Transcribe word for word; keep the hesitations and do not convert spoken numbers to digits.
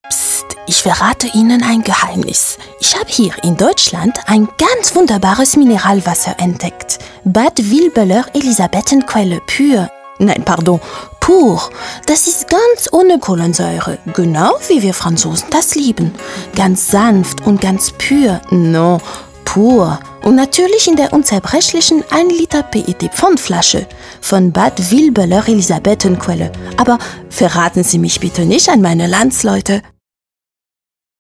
Psst, ich verrate Ihnen ein Geheimnis. Ich habe hier in Deutschland ein ganz wunderbares Mineralwasser entdeckt. Bad Vilböller Elisabethenquelle pur. Nein, pardon, pur. Das ist ganz ohne Kohlensäure, genau wie wir Franzosen das lieben. Ganz sanft und ganz pur. No, pur. Und natürlich in der unzerbrechlichen ein Liter P E T-Pfandflasche von Bad Vilböller Elisabethenquelle. Aber verraten Sie mich bitte nicht an meine Landsleute.